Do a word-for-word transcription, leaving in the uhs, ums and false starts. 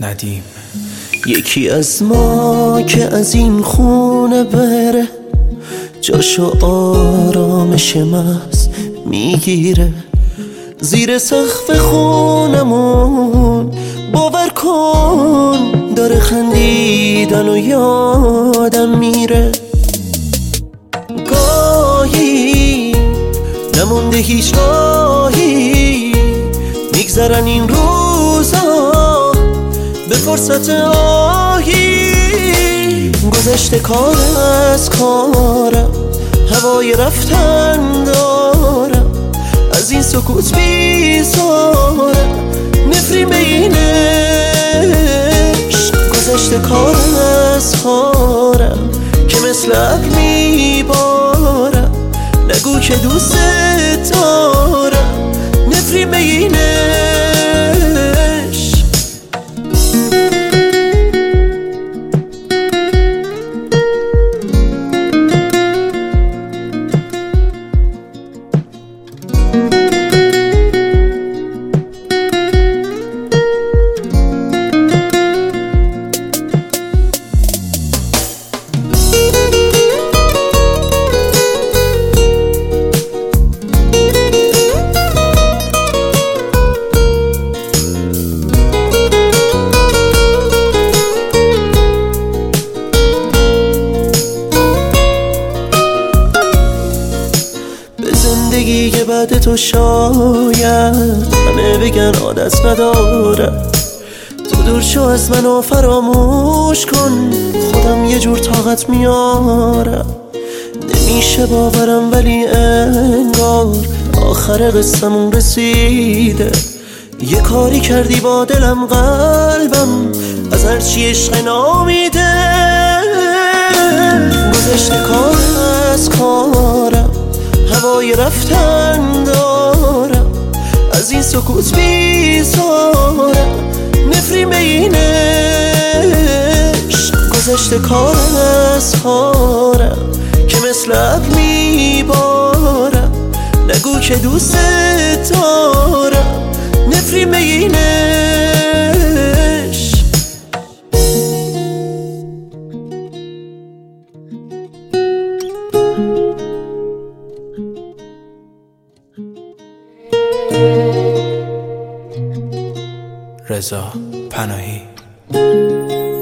ندیم. یکی از ما که از این خونه بره، جاشو آرامش محض میگیره. زیر سقف خونمون باور کن داره خندیدن و یادم میره. گاهی نمونده هیچ راهی، میگذرن این روزا به فرصت آهی. گذشته کار از کارم، هوای رفتن دارم، از این سکوت بیزارم، نفرین به این عشق. گذشته کار از کارم که مثل ابر میبارم، نگو که دوست دارم، نفرین به این عشق. زندگی که بعد تو شاید همه بگن عادت ندارم. تو دور شو از منو فراموش کن، خودم یه جور طاقت میارم. نمیشه باورم ولی انگار آخر قصمون رسیده. یه کاری کردی با دلم قلبم از هرچی عشق نامیده. گذشته کار از کارم، هوای رفتن دارم، از این سکوت بیزارم، نفرین به این عشق. گذشته کار از کارم که مثل ابر میبارم، نگو که دوست دارم، نفرین به این عشق. رضا پناهی.